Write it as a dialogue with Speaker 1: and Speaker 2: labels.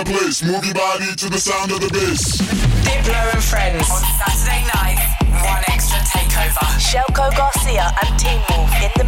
Speaker 1: place. Move your body to the sound of the bass.
Speaker 2: Diplo and Friends on Saturday night. One Extra Takeover.
Speaker 3: Shelko Garcia and Teen Wolf in